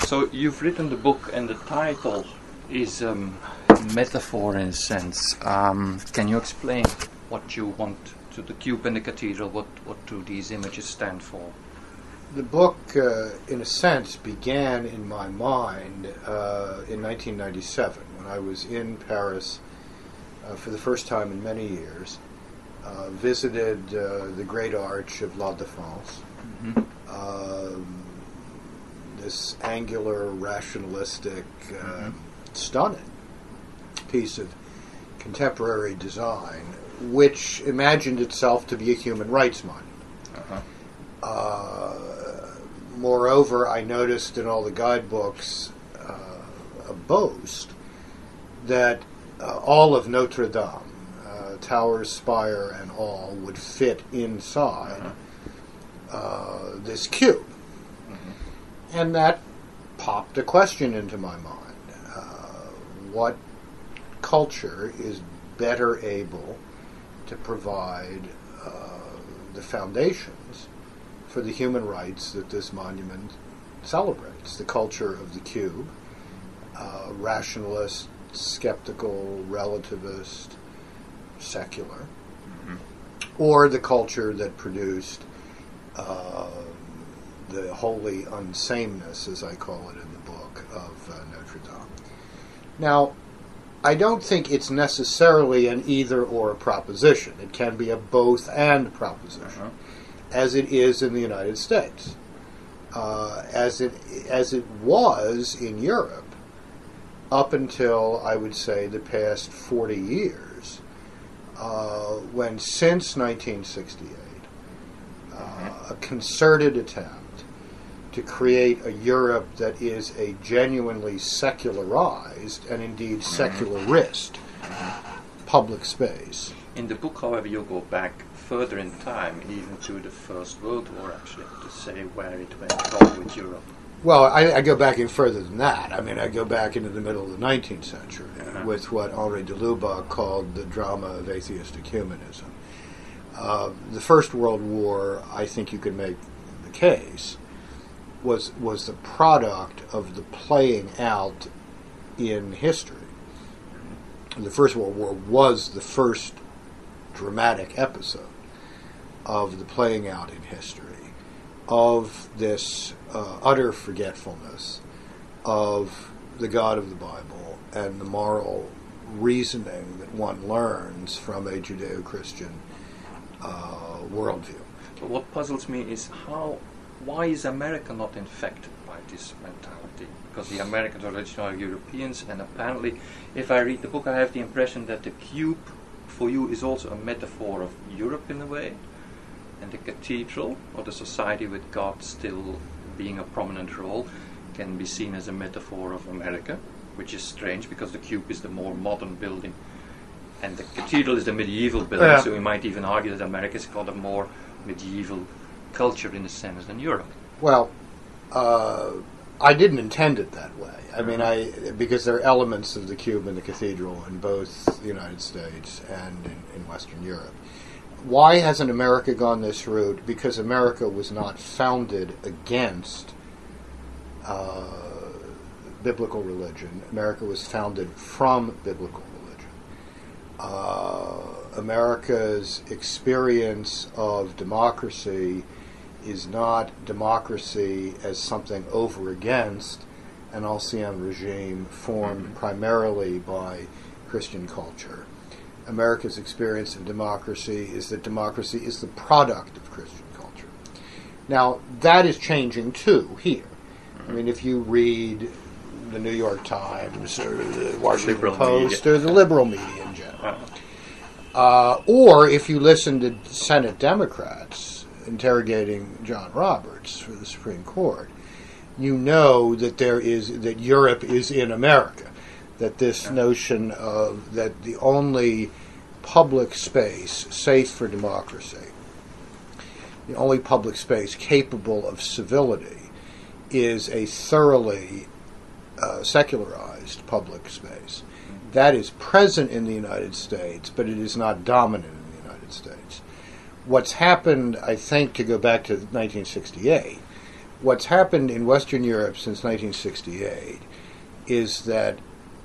So you've written the book, and the title is metaphor in a sense. Can you explain what you want to the cube and the cathedral? What do these images stand for? The book, in a sense, began in my mind in 1997 when I was in Paris for the first time in many years. Visited the Great Arch of La Défense. This angular, rationalistic, stunning piece of contemporary design, which imagined itself to be a human rights monument. Moreover, I noticed in all the guidebooks a boast that all of Notre Dame, tower, spire, and all, would fit inside this cube. And that popped a question into my mind. What culture is better able to provide the foundations for the human rights that this monument celebrates? The culture of the cube, rationalist, skeptical, relativist, secular, or the culture that produced the holy unsameness, as I call it in the book, of Notre Dame. Now, I don't think it's necessarily an either-or proposition. It can be a both-and proposition, as it is in the United States, as it was in Europe up until, I would say, the past 40 years, when since 1968, a concerted attempt to create a Europe that is a genuinely secularized and indeed secularist public space. In the book, however, you go back further in time, even to the First World War, actually, to say where it went wrong with Europe. Well, I go back in further than that. I mean, I go back into the middle of the 19th century with what Henri de Lubac called the drama of atheistic humanism. The First World War, I think you could make the case, was the product of the playing out in history. The First World War was the first dramatic episode of the playing out in history of this utter forgetfulness of the God of the Bible and the moral reasoning that one learns from a Judeo-Christian worldview. But what puzzles me is why is America not infected by this mentality? Because the Americans are original Europeans, and apparently, if I read the book, I have the impression that the cube for you is also a metaphor of Europe in a way, and the cathedral, or the society with God still being a prominent role, can be seen as a metaphor of America, which is strange because the cube is the more modern building and the cathedral is the medieval building, so we might even argue that America's got a more medieval culture in a sense than Europe. Well, I didn't intend it that way. I mean, because there are elements of the cube and the cathedral in both the United States and in Western Europe. Why hasn't America gone this route? Because America was not founded against biblical religion. America was founded from biblical religion. America's experience of democracy is not democracy as something over against an ancien regime formed primarily by Christian culture. America's experience of democracy is that democracy is the product of Christian culture. Now, that is changing too here. I mean, if you read the New York Times or the Washington Post or the liberal media in general, or if you listen to Senate Democrats interrogating John Roberts for the Supreme Court, you know that that Europe is in America. That this notion of that the only public space safe for democracy, the only public space capable of civility, is a thoroughly secularized public space. That is present in the United States, but it is not dominant in the United States. What's happened, I think, to go back to 1968, what's happened in Western Europe since 1968 is that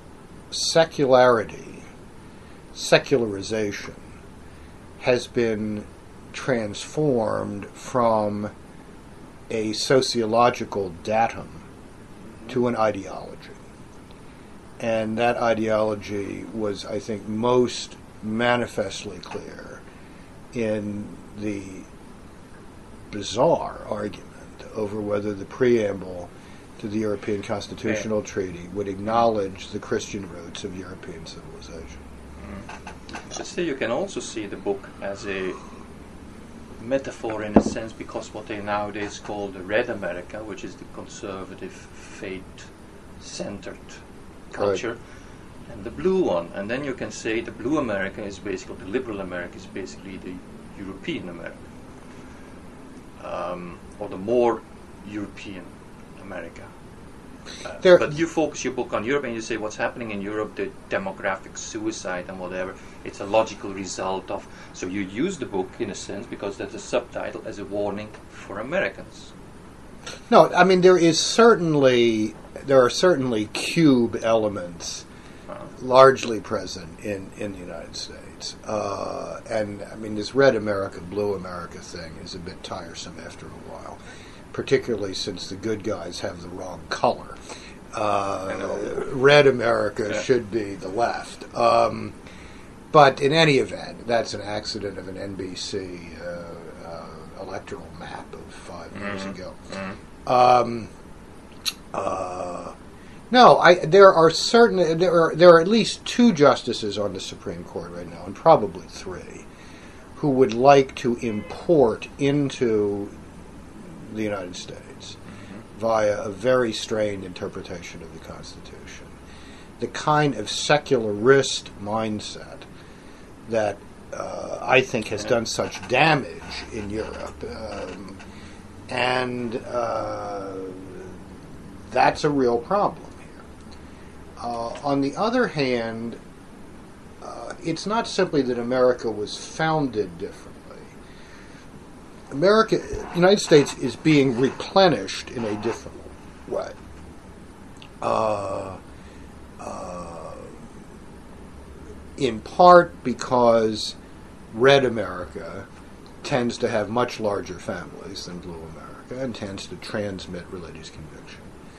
secularization, has been transformed from a sociological datum to an ideology. And that ideology was, I think, most manifestly clear in the bizarre argument over whether the preamble to the European Constitutional Treaty would acknowledge the Christian roots of European civilization. But still, you can also see the book as a metaphor in a sense, because what they nowadays call the Red America, which is the conservative, faith-centered culture, and the Blue one. And then you can say the Blue America is basically, the liberal America is basically the European America, or the more European America. But you focus your book on Europe and you say what's happening in Europe, the demographic suicide and whatever, it's a logical result of... So you use the book, in a sense, because that's a subtitle, as a warning for Americans. No, I mean, there are certainly cube elements largely present in the United States. And, I mean, this Red America, Blue America thing is a bit tiresome after a while, particularly since the good guys have the wrong color. Red America should be the left. But in any event, that's an accident of an NBC electoral map of 5 years ago. No, there are at least 2 justices on the Supreme Court right now, and probably 3, who would like to import into the United States via a very strained interpretation of the Constitution the kind of secularist mindset that I think has done such damage in Europe, and that's a real problem here. On the other hand, it's not simply that America was founded differently. United States is being replenished in a different way. In part because Red America tends to have much larger families than Blue America and tends to transmit religious conviction.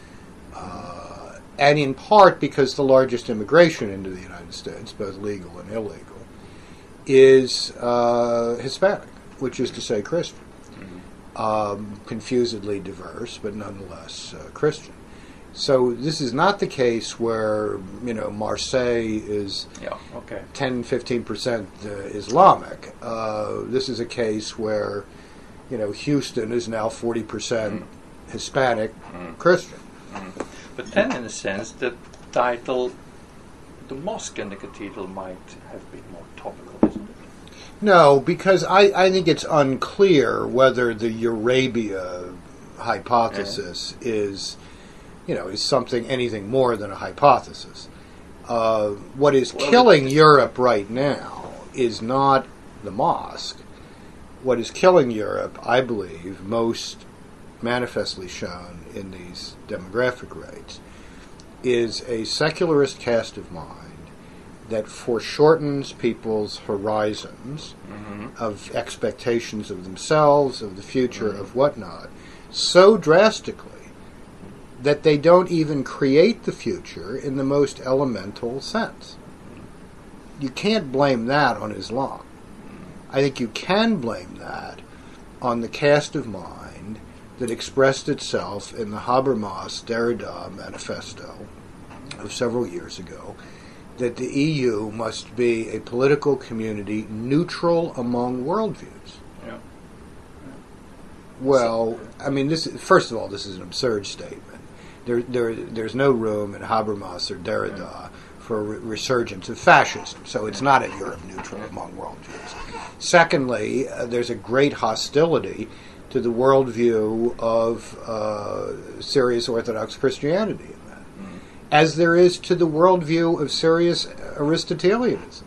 And in part because the largest immigration into the United States, both legal and illegal, is Hispanic, which is to say Christian. Confusedly diverse, but nonetheless Christian. So this is not the case where, Marseille is 10-15% Islamic. This is a case where, Houston is now 40% Hispanic Christian. But then, in a sense, the title, the mosque and the cathedral, might have been more topical, isn't it? No, because I think it's unclear whether the Eurabia hypothesis is anything more than a hypothesis. What is killing Europe right now is not the mosque. What is killing Europe, I believe, most manifestly shown in these demographic rates, is a secularist cast of mind that foreshortens people's horizons of expectations of themselves, of the future, of whatnot, so drastically that they don't even create the future in the most elemental sense. You can't blame that on Islam. I think you can blame that on the cast of mind that expressed itself in the Habermas-Derrida manifesto of several years ago, that the EU must be a political community neutral among worldviews. Yeah. Well, I mean, first of all, this is an absurd statement. There's no room in Habermas or Derrida for a resurgence of fascism, so it's not a Europe neutral among worldviews. Secondly, there's a great hostility to the worldview of serious Orthodox Christianity in that, as there is to the worldview of serious Aristotelianism,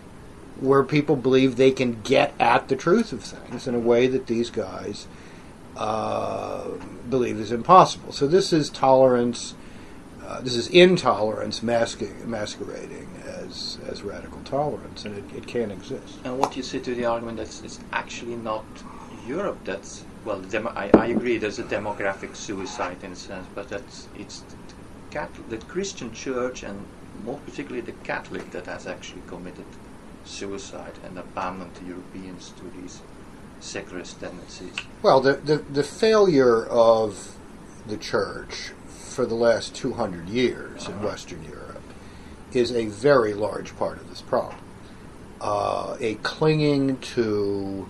where people believe they can get at the truth of things in a way that these guys believe is impossible. So this is tolerance. This is intolerance masquerading as radical tolerance, and it can't exist. And what you say to the argument that it's actually not Europe that's, well, I agree there's a demographic suicide in a sense, but it's the Christian church, and more particularly the Catholic, that has actually committed suicide and abandoned the Europeans to these secularist tendencies. Well, the failure of the church for the last 200 years in Western Europe is a very large part of this problem. A clinging to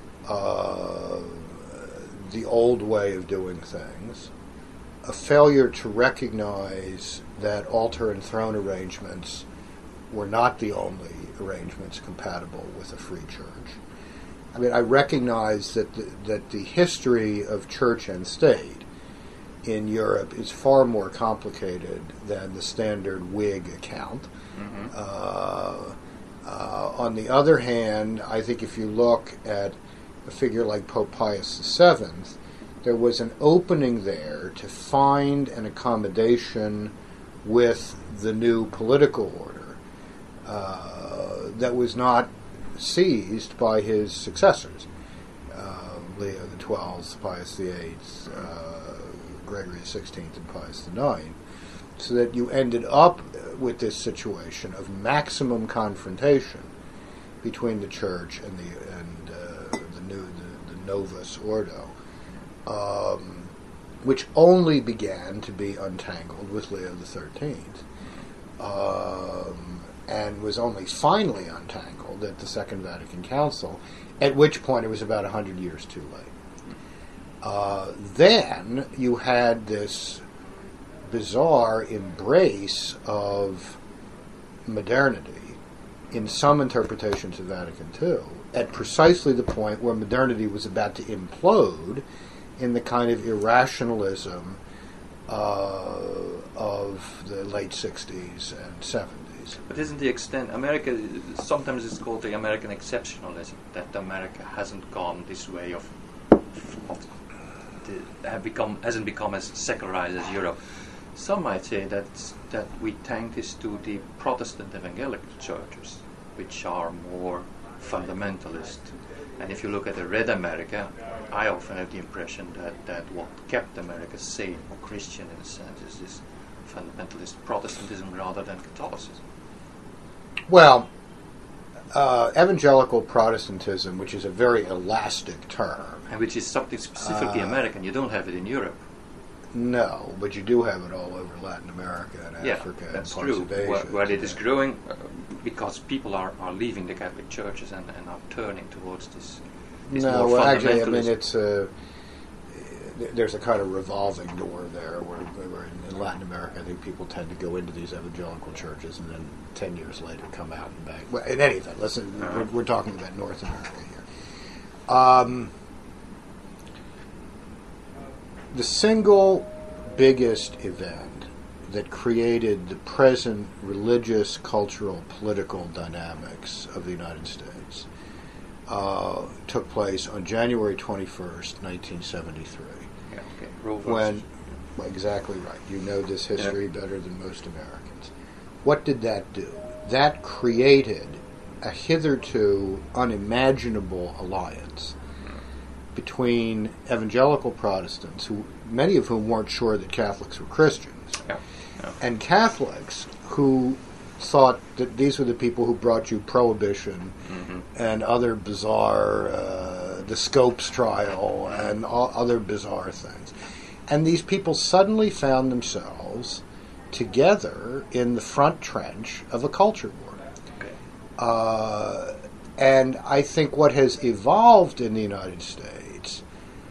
the old way of doing things, a failure to recognize that altar and throne arrangements were not the only arrangements compatible with a free church. I mean, I recognize that the history of church and state in Europe is far more complicated than the standard Whig account. Mm-hmm. On the other hand, I think if you look at a figure like Pope Pius VII, there was an opening there to find an accommodation with the new political order that was not seized by his successors, Leo XII, Pius VIII, Gregory XVI, and Pius IX, so that you ended up with this situation of maximum confrontation between the church and the Novus Ordo, which only began to be untangled with Leo XIII, and was only finally untangled at the Second Vatican Council, at which point it was about 100 years too late. Then you had this bizarre embrace of modernity in some interpretations of Vatican II at precisely the point where modernity was about to implode in the kind of irrationalism of the late 60s and 70s. But isn't the extent, America, sometimes it's called the American exceptionalism, that America hasn't gone this way hasn't become as secularized as Europe. Some might say that we thank this to the Protestant evangelical churches, which are more fundamentalist. And if you look at the Red America, I often have the impression that what kept America sane or Christian in a sense is this fundamentalist Protestantism rather than Catholicism. Well, evangelical Protestantism, which is a very elastic term, and which is something specifically American, you don't have it in Europe. No, but you do have it all over Latin America and Africa and parts of Asia. Where it is growing because people are leaving the Catholic churches and are turning towards this no, more well, actually, I mean, it's there's a kind of revolving door there where in Latin America, I think people tend to go into these evangelical churches and then 10 years later come out and back. Well, in any event, listen, we're talking about North America here. The single biggest event that created the present religious, cultural, political dynamics of the United States took place on January 21st, 1973. Yeah, okay. Well, exactly right. You know this history better than most Americans. What did that do? That created a hitherto unimaginable alliance between evangelical Protestants, many of whom weren't sure that Catholics were Christians, and Catholics who thought that these were the people who brought you prohibition and other bizarre, the Scopes trial and other bizarre things. And these people suddenly found themselves together in the front trench of a culture war. And I think what has evolved in the United States,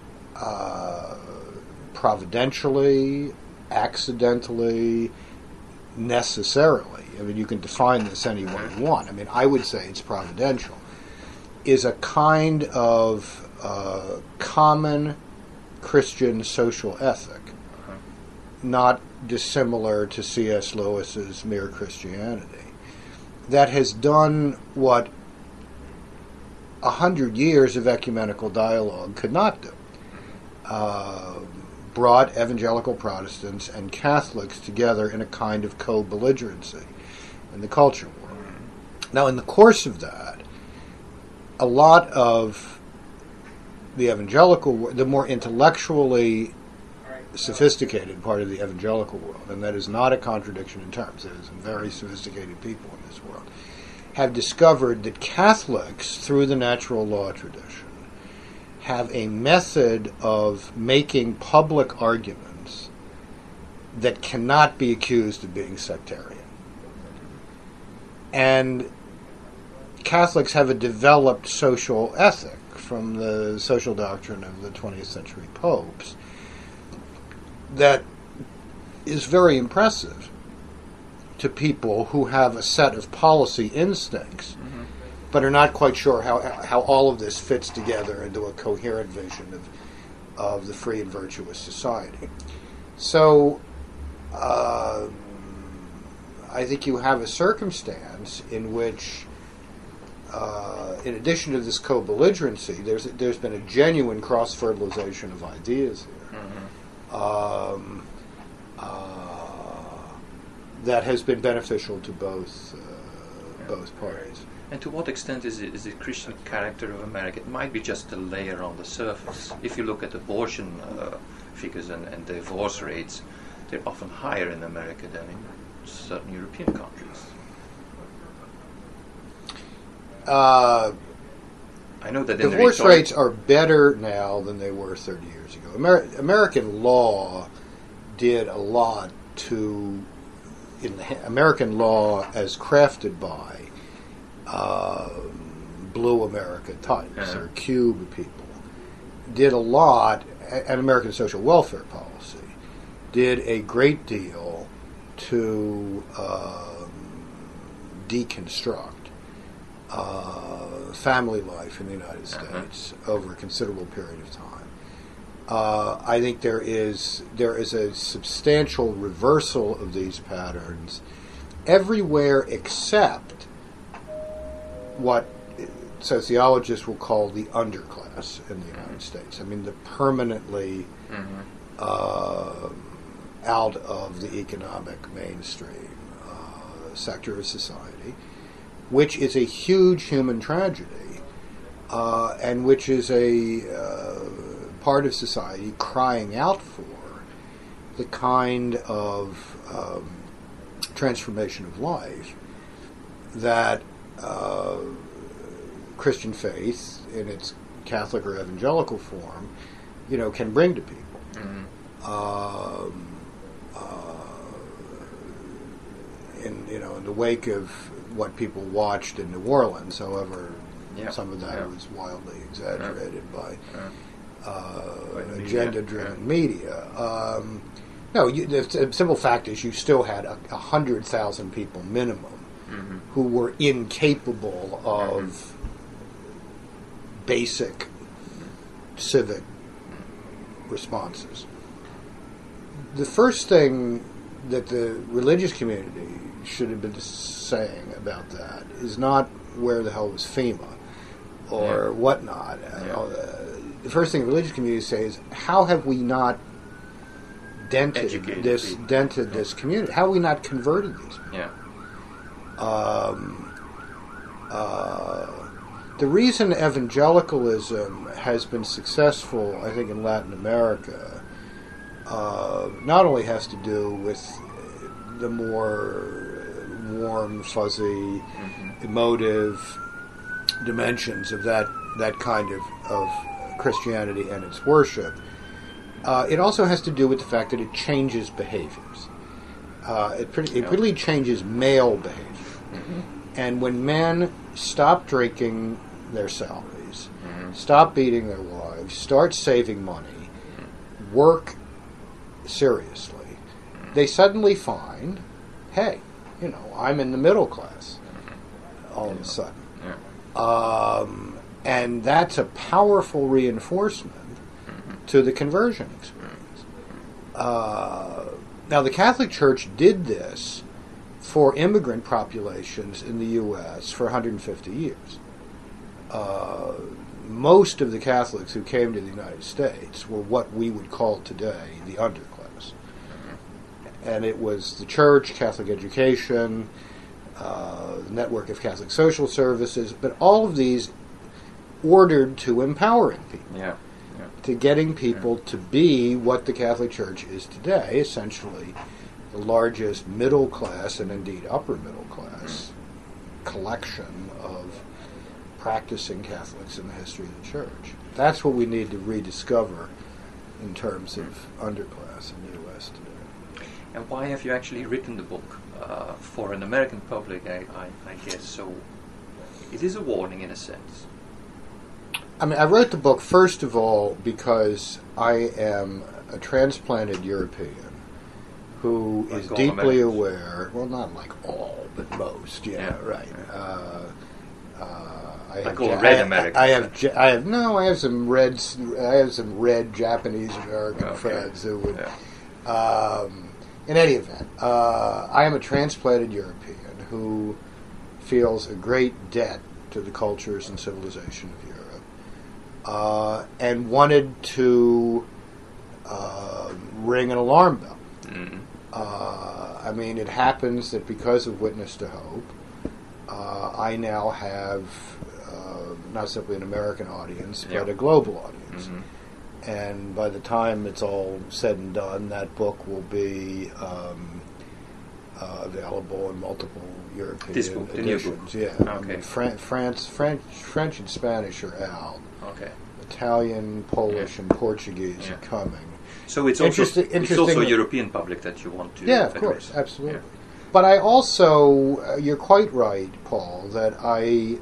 providentially, accidentally, necessarily, I mean, you can define this any way you want. I mean, I would say it's providential, is a kind of common Christian social ethic, not dissimilar to C.S. Lewis's Mere Christianity, that has done what 100 years of ecumenical dialogue could not do. brought evangelical Protestants and Catholics together in a kind of co-belligerency in the culture war. Now, in the course of that, a lot of the evangelical, the more intellectually sophisticated part of the evangelical world, and that is not a contradiction in terms, there are some very sophisticated people in this world, have discovered that Catholics, through the natural law tradition, have a method of making public arguments that cannot be accused of being sectarian. And Catholics have a developed social ethic from the social doctrine of the 20th century popes that is very impressive to people who have a set of policy instincts but are not quite sure how all of this fits together into a coherent vision of the free and virtuous society. So I think you have a circumstance in which, in addition to this co-belligerency, there's been a genuine cross-fertilization of ideas here that has been beneficial to both parties. And to what extent is the Christian character of America? It might be just a layer on the surface. If you look at abortion figures and divorce rates, they're often higher in America than in certain European countries. I know that divorce rates are better now than they were 30 years ago. American law did a lot to, American law as crafted by blue America types or cube people, did a lot, and American social welfare policy did a great deal to deconstruct family life in the United States over a considerable period of time. I think there is a substantial reversal of these patterns everywhere except what sociologists will call the underclass in the United States. I mean, the permanently out of the economic mainstream sector of society, which is a huge human tragedy, and which is a part of society crying out for the kind of transformation of life that Christian faith, in its Catholic or evangelical form, can bring to people. In the wake of what people watched in New Orleans, however, some of that was wildly exaggerated by agenda-driven media. The simple fact is you still had 100,000 people minimum who were incapable of basic civic responses. The first thing that the religious community should have been saying about that is not where the hell was FEMA or whatnot. The first thing the religious community says is, how have we not dented this community? How have we not converted these people? The reason evangelicalism has been successful, I think, in Latin America, not only has to do with the more warm, fuzzy, emotive dimensions of that kind of Christianity and its worship, it also has to do with the fact that it changes behaviors. It really changes male behavior. And when men stop drinking their salaries, stop beating their wives, start saving money, work seriously, they suddenly find, hey, I'm in the middle class all of a sudden. And that's a powerful reinforcement to the conversion experience. Now, the Catholic Church did this for immigrant populations in the U.S. for 150 years. most of the Catholics who came to the United States were what we would call today the underclass. And it was the church, Catholic education, the network of Catholic social services, but all of these ordered to empowering people, to getting people to be what the Catholic Church is today, essentially the largest middle class and indeed upper middle class collection of practicing Catholics in the history of the Church. That's what we need to rediscover in terms of underclass in the U.S. today. And why have you actually written the book? For an American public, I guess, so it is a warning in a sense. I mean, I wrote the book, first of all, because I am a transplanted European who is deeply aware, well, not like all, but most, right. I like all red Americans. I have some red Japanese American friends who would. In any event, I am a transplanted European who feels a great debt to the cultures and civilization of Europe, and wanted to ring an alarm bell. I mean, it happens that because of Witness to Hope, I now have not simply an American audience, but a global audience. And by the time it's all said and done, that book will be available in multiple European editions. Okay. I mean, French and Spanish are out. Okay. Italian, Polish, and Portuguese are coming. So it's also a European public that you want to of course, absolutely. But I also, you're quite right, Paul, that I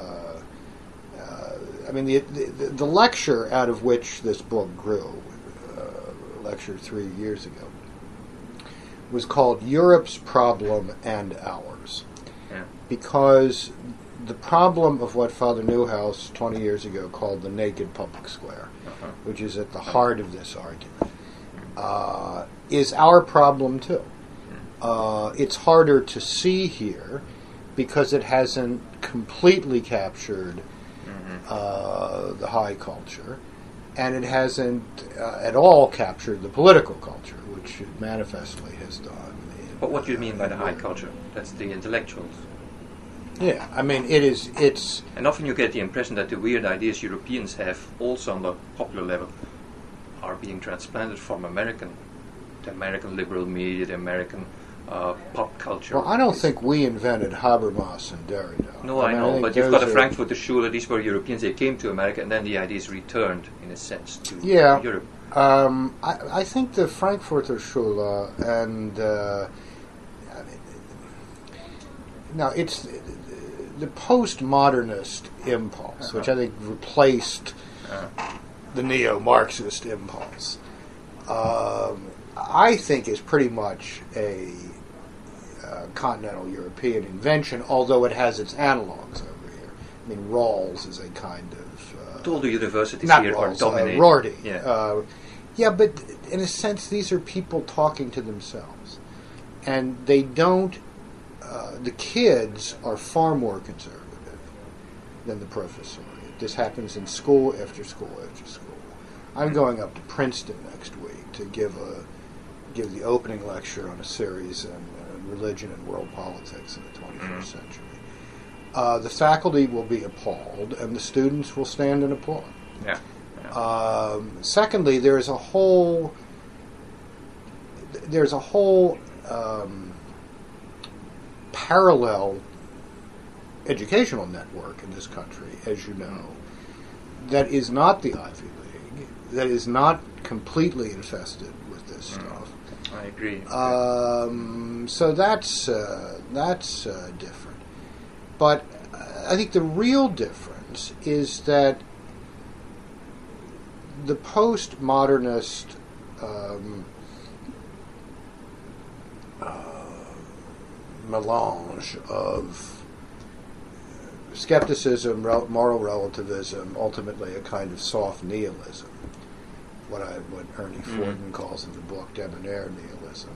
mean, the lecture out of which this book grew, lecture 3 years ago, was called Europe's Problem and Ours. Because the problem of what Father Neuhaus 20 years ago called the naked public square, which is at the heart of this argument, is our problem too. It's harder to see here because it hasn't completely captured the high culture, and it hasn't at all captured the political culture, which it manifestly has done. But what do you mean by the high culture? That's the intellectuals. Yeah, I mean, it's... And often you get the impression that the weird ideas Europeans have, also on the popular level, are being transplanted from the American liberal media, the American pop culture. Well, I don't think we invented Habermas and Derrida. No, I know, but you've got a Frankfurter Schule. These were Europeans. They came to America, and then the ideas returned, in a sense, to Europe. I think the Frankfurter Schule and... now, it's the postmodernist impulse, which I think replaced the neo-Marxist impulse. I think is pretty much a continental European invention, although it has its analogs over here. I mean, Rawls is a kind of... all the universities not here Rawls, are dominated. Rorty. Yeah. But in a sense, these are people talking to themselves. And they don't... the kids are far more conservative than the professoriate. This happens in school after school after school. I'm going up to Princeton next week to give the opening lecture on a series on religion and world politics in the 21st century. The faculty will be appalled, and the students will stand and applaud. Secondly, there's a whole parallel educational network in this country, as you know, that is not the Ivy League, that is not completely infested with this stuff. I agree. So that's different. But I think the real difference is that the postmodernist melange of skepticism, moral relativism, ultimately a kind of soft nihilism, what Ernie Forden calls in the book debonair nihilism.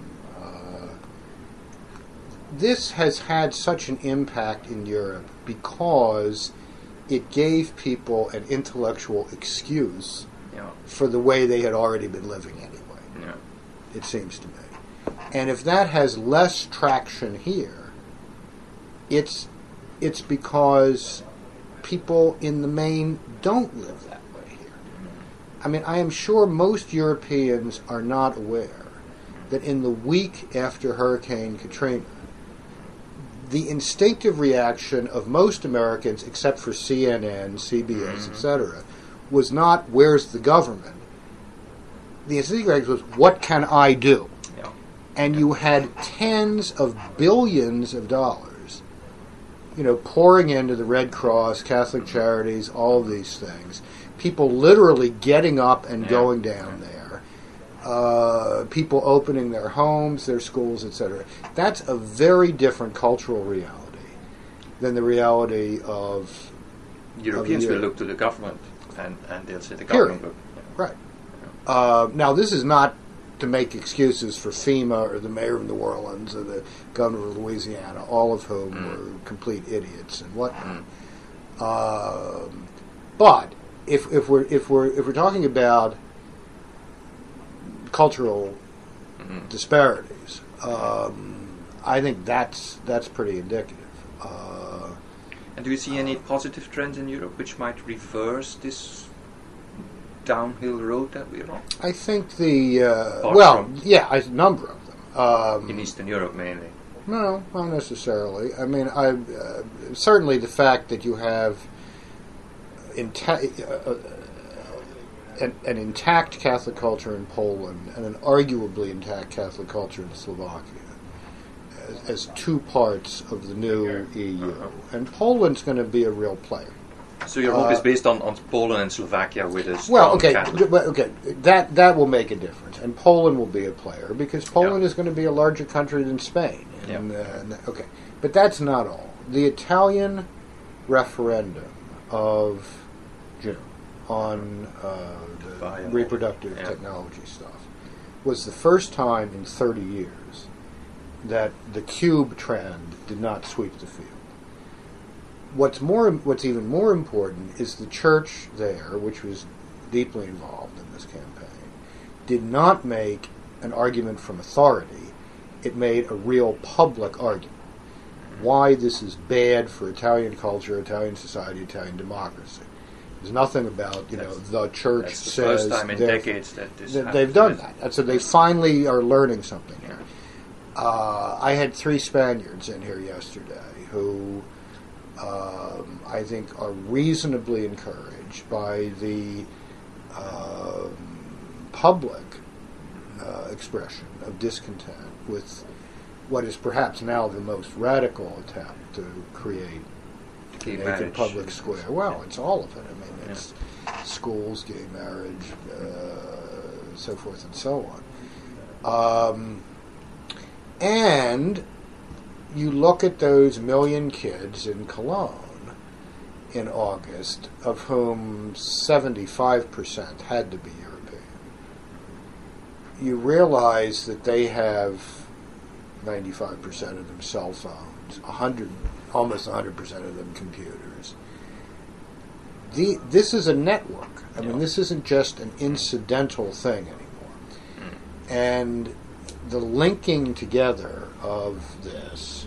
This has had such an impact in Europe because it gave people an intellectual excuse Yeah. for the way they had already been living anyway, Yeah. it seems to me. And if that has less traction here, it's because people in the main don't live that way here. I mean, I am sure most Europeans are not aware that in the week after Hurricane Katrina, the instinctive reaction of most Americans, except for CNN, CBS, etc., was not, where's the government? The instinctive reaction was, what can I do? Yeah. And you had tens of billions of dollars, pouring into the Red Cross, Catholic Charities, all of these things. People literally getting up and going down there. People opening their homes, their schools, etc. That's a very different cultural reality than the reality of Europeans of will Europe. look to the government and they'll say the government Period. will. Right. Now, this is not to make excuses for FEMA or the mayor of New Orleans or the governor of Louisiana, all of whom were complete idiots and whatnot. But if we're talking about cultural disparities, I think that's pretty indicative. And do you see any positive trends in Europe which might reverse this downhill road that we're on? I think a number of them. In Eastern Europe mainly. No, not necessarily. I mean, certainly the fact that you have an intact Catholic culture in Poland and an arguably intact Catholic culture in Slovakia as two parts of the new EU. And Poland's going to be a real player. So your hope is based on Poland and Slovakia with a strong Catholic. That will make a difference, and Poland will be a player because Poland is going to be a larger country than Spain. But that's not all. The Italian referendum of June on the reproductive technology stuff was the first time in 30 years that the cube trend did not sweep the field. What's even more important is the church there, which was deeply involved in this campaign, did not make an argument from authority. It made a real public argument. Why this is bad for Italian culture, Italian society, Italian democracy. There's nothing about, the church That's the says... first time in decades that this happened. They've done that. And so they finally are learning something here. I had 3 Spaniards in here yesterday who I think are reasonably encouraged by the public expression of discontent with what is perhaps now the most radical attempt to create Gay a marriage. public square. Well, it's all of it. I mean, it's schools, gay marriage, so forth and so on. And you look at those 1 million kids in Cologne in August, of whom 75% had to be European. You realize that they have 95% of them cell phones, almost 100% of them computers. This is a network. I mean, this isn't just an incidental thing anymore. And the linking together of this,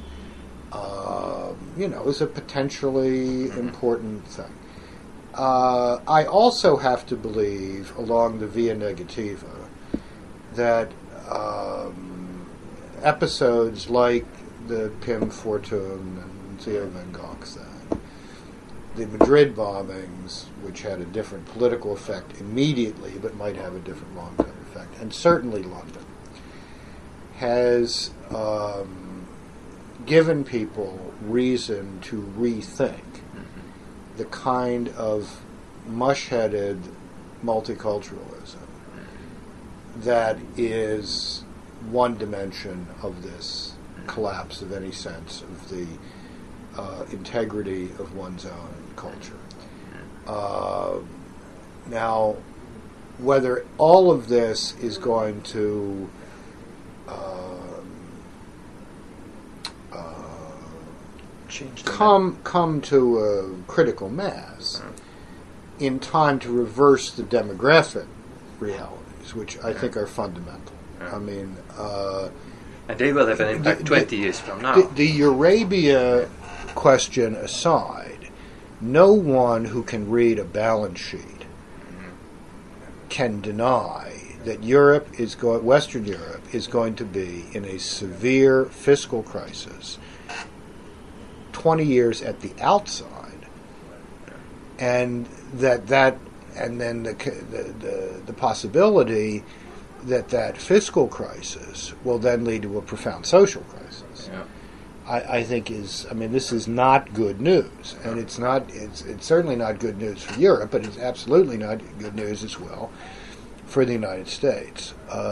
is a potentially important thing. I also have to believe, along the via negativa, that episodes like the Pim Fortuyn and Theo van Gogh thing, the Madrid bombings, which had a different political effect immediately but might have a different long-term effect, and certainly London, has given people reason to rethink the kind of mush-headed multiculturalism that is one dimension of this collapse of any sense of the integrity of one's own culture. Now, whether all of this is going to change come to a critical mass in time to reverse the demographic realities, which I think are fundamental. I mean, and they will have an impact 20 years from now. The Eurabia question aside, no one who can read a balance sheet can deny that Western Europe is going to be in a severe fiscal crisis 20 years at the outside, and then the possibility that fiscal crisis will then lead to a profound social crisis. Yeah. I think this is not good news, and it's certainly not good news for Europe, but it's absolutely not good news as well for the United States.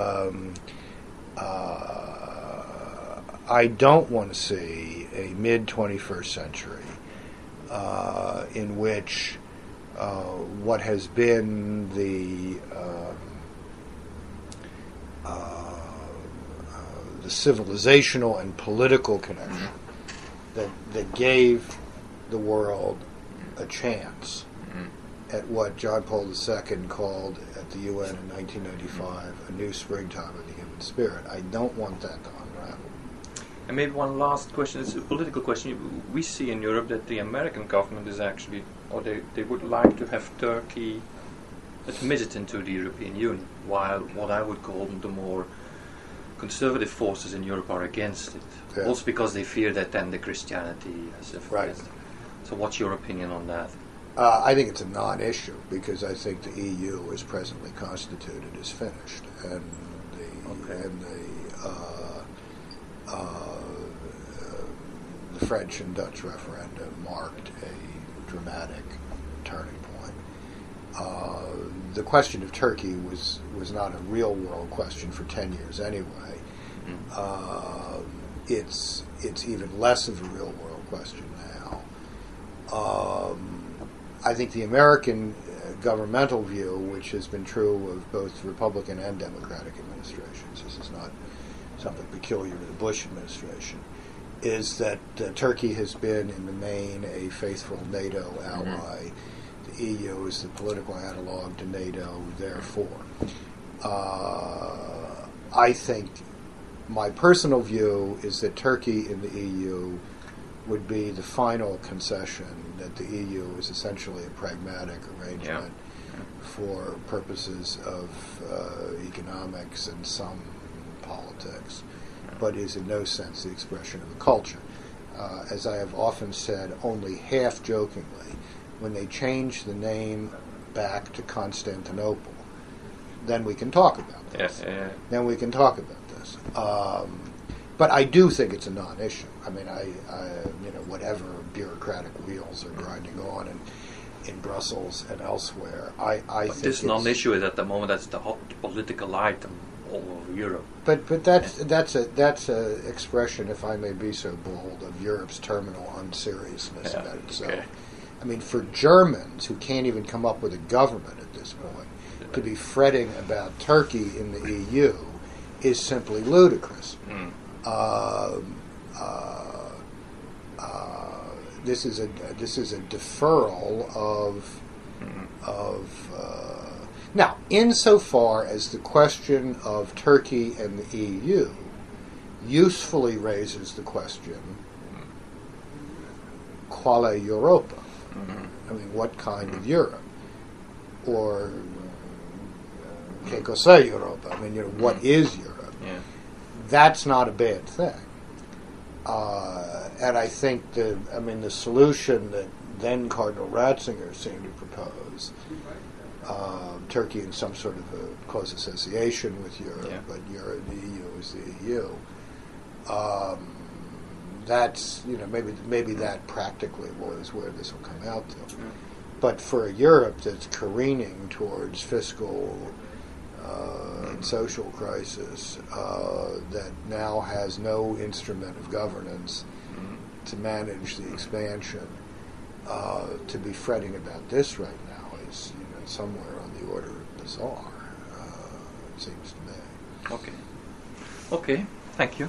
I don't want to see a mid-21st century in which what has been the civilizational and political connection that gave the world a chance at what John Paul II called at the UN in 1995 a new springtime of the human spirit. I don't want that to unravel. And maybe one last question, it's a political question. We see in Europe that the American government is actually, or they would like to have Turkey admitted into the European Union, while what I would call the more conservative forces in Europe are against it. Yeah. Also because they fear that then the Christianity has Right. So what's your opinion on that? I think it's a non-issue because I think the EU, as presently constituted, is finished, and the French and Dutch referendum marked a dramatic turning point. The question of Turkey was not a real world question for 10 years anyway. It's even less of a real world question now. I think the American governmental view, which has been true of both Republican and Democratic administrations, this is not something peculiar to the Bush administration, is that Turkey has been in the main a faithful NATO ally. The EU is the political analog to NATO, therefore. I think my personal view is that Turkey in the EU would be the final concession, that the EU is essentially a pragmatic arrangement for purposes of economics and some politics, but is in no sense the expression of a culture. As I have often said, only half jokingly, when they change the name back to Constantinople, then we can talk about this. Then we can talk about this. But I do think it's a non-issue. I mean, whatever bureaucratic wheels are grinding on in Brussels and elsewhere, I think this non-issue is at the moment that's the hot political item all over Europe. But that's a expression, if I may be so bold, of Europe's terminal unseriousness about itself. Okay. I mean, for Germans who can't even come up with a government at this point, to be fretting about Turkey in the EU is simply ludicrous. This is a deferral of now, insofar as the question of Turkey and the EU usefully raises the question, quale Europa? I mean, what kind of Europe? Or che cos'è Europa? I mean, what is Europe? Yeah. That's not a bad thing. And I think the solution that then Cardinal Ratzinger seemed to propose, Turkey in some sort of a close association with Europe, but the EU is the EU. That's maybe that practically was where this will come out to. But for a Europe that's careening towards fiscal and social crisis, that now has no instrument of governance to manage the expansion, to be fretting about this right now is somewhere on the order of bizarre, it seems to me. Okay. Thank you.